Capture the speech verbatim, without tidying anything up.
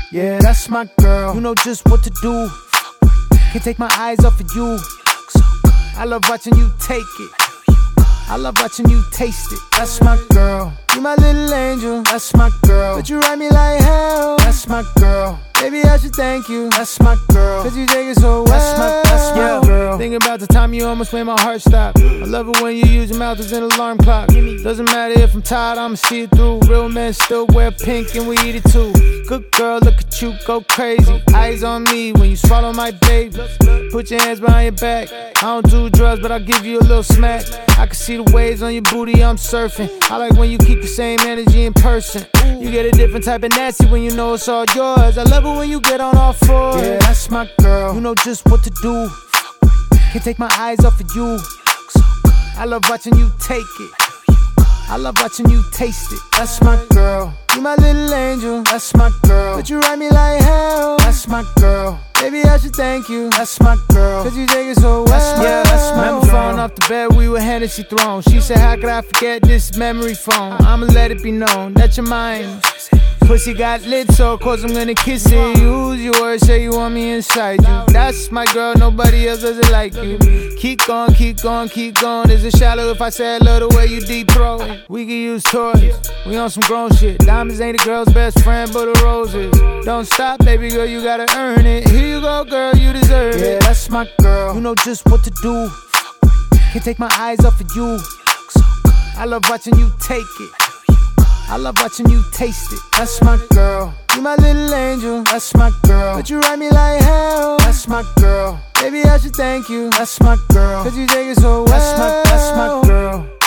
Yeah, that's my girl. You know just what to do. Can't take my eyes off of you. I love watching you take it. I love watching you taste it. That's my girl. You my little angel. That's my girl. But you ride me like hell. That's my girl. Baby, I should thank you. That's my girl. Cause you take it so well. That's my, that's my yeah. girl. Think about the time you almost made my heart stop. I love it when you use your mouth as an alarm clock. Doesn't matter if I'm tired, I'ma see it through. Real men still wear pink and we eat it too. Good girl, look at you, go crazy. Eyes on me when you swallow my baby. Put your hands behind your back. I don't do drugs, but I'll give you a little smack. I can see the waves on your booty, I'm surfing. I like when you keep the same energy in person. You get a different type of nasty when you know it's all yours. I love it when you get on all fours. Yeah, that's my girl. You know just what to do. Can't take my eyes off of you. I love watching you take it. I love watching you taste it. That's my girl. You my little angel. That's my girl. But you ride me like hell. That's my girl. Baby, I should thank you. That's my girl. Cause you take it so well. That's my, yeah, that's my Remember girl. Falling off the bed, we were Hennessy thrown. She said, how could I forget this memory phone? I'ma let it be known that you're mine. Pussy got lit, so of course I'm gonna kiss it. Use your words, say you want me inside you. That's my girl, nobody else does it like you. Keep going, keep going, keep going. Is it shallow if I say I love the way you deep throw it? We can use toys, we on some grown shit. Diamonds ain't a girl's best friend, but the roses. Don't stop, baby girl, you gotta earn it. Here you go, girl, you deserve it. Yeah, that's my girl. You know just what to do. Can't take my eyes off of you. I love watching you take it. I love watching you taste it. That's my girl. You my little angel. That's my girl. But you ride me like hell. That's my girl. Baby, I should thank you. That's my girl. Cause you take it so well. That's my, that's my girl.